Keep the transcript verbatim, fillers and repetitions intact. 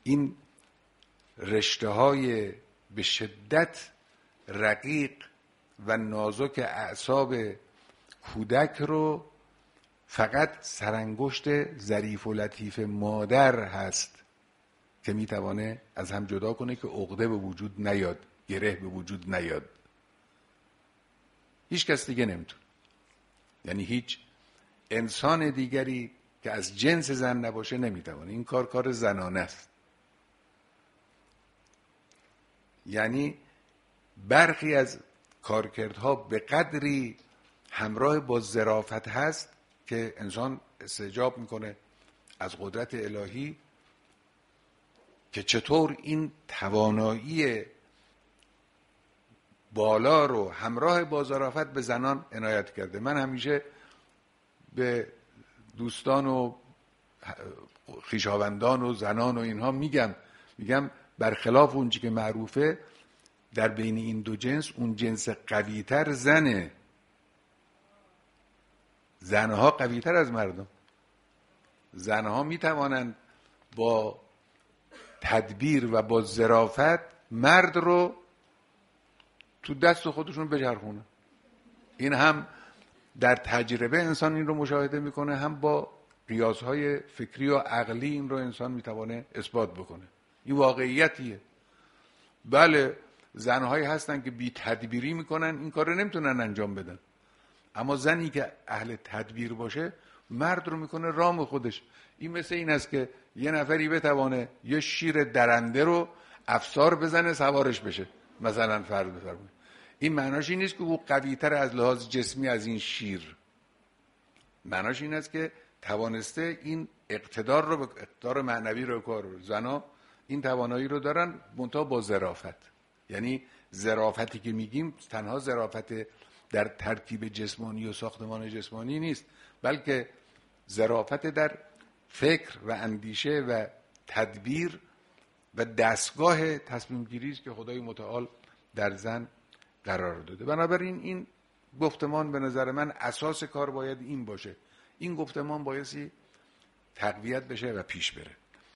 این رشته های به شدت رقیق و نازک اعصاب کودک رو فقط سرانگشت ظریف و لطیف مادر هست که میتوانه از هم جدا کنه که عقده به وجود نیاد، گره به وجود نیاد. هیچ کس دیگه نمیتونه. یعنی هیچ انسان دیگری که از جنس زن نباشه نمیتوانه. این کار کار زنانه است. یعنی برخی از کارکردها به قدری همراه با ظرافت هست که انسان استعجاب میکنه از قدرت الهی که چطور این توانایی بالا رو همراه با ظرافت به زنان عنایت کرده. من همیشه به دوستان و خویشاوندان و زنان و اینها میگم میگم برخلاف اونچه که معروفه، در بین این دو جنس اون جنس قویتر زنه. زنها قویتر از مردم. زنها میتوانند با تدبیر و با ظرافت مرد رو تو دست خودشون بچرخونه. این هم در تجربه انسان این رو مشاهده میکنه، هم با قیاسهای فکری و عقلی این رو انسان میتوانه اثبات بکنه. این واقعیتیه. بله زنهایی هستن که بی تدبیری میکنن، این کار رو نمیتونن انجام بدن، اما زنی که اهل تدبیر باشه مرد رو میکنه رام خودش. این مثل این است که یه نفری بتوانه یه شیر درنده رو افسار بزنه سوارش بشه، مثلا فرض بفرمایید. این معناش این نیست که او قوی‌تر از لحاظ جسمی از این شیر. معناش این است که توانسته این اقتدار رو، به اقتدار معنوی رو کار رو. زنا این توانایی رو دارن، منتها با ظرافت. یعنی ظرافتی که میگیم تنها ظرافت در ترکیب جسمانی و ساختمان جسمانی نیست، بلکه ظرافت در فکر و اندیشه و تدبیر و دستگاه تصمیم گیری است که خدای متعال در زن قرار داده. بنابراین این گفتمان به نظر من اساس کار باید این باشه. این گفتمان بایستی تقویت بشه و پیش بره.